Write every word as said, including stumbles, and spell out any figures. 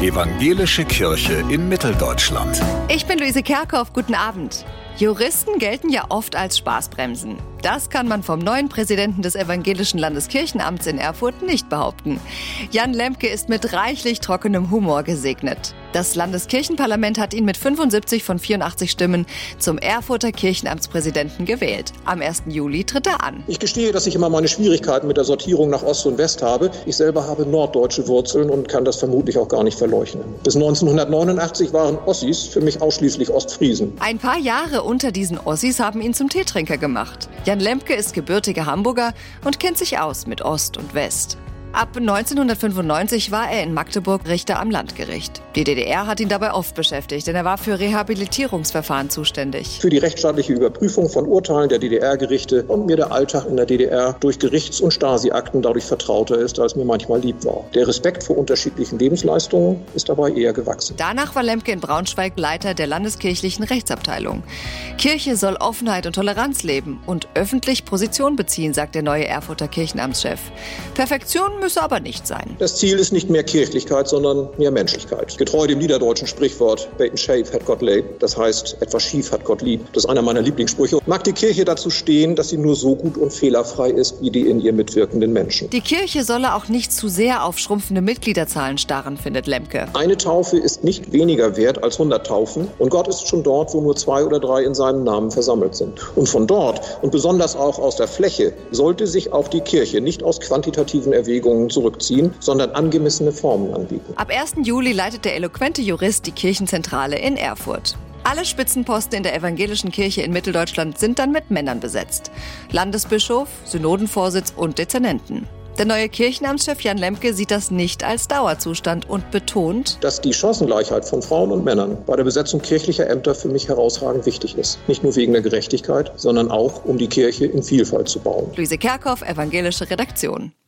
Evangelische Kirche in Mitteldeutschland. Ich bin Luise Kerkhoff, guten Abend. Juristen gelten ja oft als Spaßbremsen. Das kann man vom neuen Präsidenten des Evangelischen Landeskirchenamts in Erfurt nicht behaupten. Jan Lemke ist mit reichlich trockenem Humor gesegnet. Das Landeskirchenparlament hat ihn mit fünfundsiebzig von vierundachtzig Stimmen zum Erfurter Kirchenamtspräsidenten gewählt. Am ersten Juli tritt er an. Ich gestehe, dass ich immer meine Schwierigkeiten mit der Sortierung nach Ost und West habe. Ich selber habe norddeutsche Wurzeln und kann das vermutlich auch gar nicht verleugnen. Bis neunzehnhundertneunundachtzig waren Ossis für mich ausschließlich Ostfriesen. Ein paar Jahre unter diesen Ossis haben ihn zum Teetrinker gemacht. Jan Lemke ist gebürtiger Hamburger und kennt sich aus mit Ost und West. Ab neunzehnhundertfünfundneunzig war er in Magdeburg Richter am Landgericht. Die D D R hat ihn dabei oft beschäftigt, denn er war für Rehabilitierungsverfahren zuständig. Für die rechtsstaatliche Überprüfung von Urteilen der D D R-Gerichte und mir der Alltag in der D D R durch Gerichts- und Stasi-Akten dadurch vertrauter ist, als mir manchmal lieb war. Der Respekt vor unterschiedlichen Lebensleistungen ist dabei eher gewachsen. Danach war Lemke in Braunschweig Leiter der landeskirchlichen Rechtsabteilung. Kirche soll Offenheit und Toleranz leben und öffentlich Position beziehen, sagt der neue Erfurter Kirchenamtschef. Perfektion müsse aber nicht sein. Das Ziel ist nicht mehr Kirchlichkeit, sondern mehr Menschlichkeit. Getreu dem niederdeutschen Sprichwort Bacon Shave hat Gott lieb, das heißt, etwas schief hat Gott lieb. Das ist einer meiner Lieblingssprüche. Mag die Kirche dazu stehen, dass sie nur so gut und fehlerfrei ist, wie die in ihr mitwirkenden Menschen. Die Kirche solle auch nicht zu sehr auf schrumpfende Mitgliederzahlen starren, findet Lemke. Eine Taufe ist nicht weniger wert als hundert Taufen und Gott ist schon dort, wo nur zwei oder drei in seinem Namen versammelt sind. Und von dort und besonders auch aus der Fläche sollte sich auch die Kirche nicht aus quantitativen Erwägungen zurückziehen, sondern angemessene Formen anbieten. Ab ersten Juli leitet der eloquente Jurist die Kirchenzentrale in Erfurt. Alle Spitzenposten in der evangelischen Kirche in Mitteldeutschland sind dann mit Männern besetzt. Landesbischof, Synodenvorsitz und Dezernenten. Der neue Kirchenamtschef Jan Lemke sieht das nicht als Dauerzustand und betont, dass die Chancengleichheit von Frauen und Männern bei der Besetzung kirchlicher Ämter für mich herausragend wichtig ist. Nicht nur wegen der Gerechtigkeit, sondern auch, um die Kirche in Vielfalt zu bauen. Luise Kerkhoff, Evangelische Redaktion.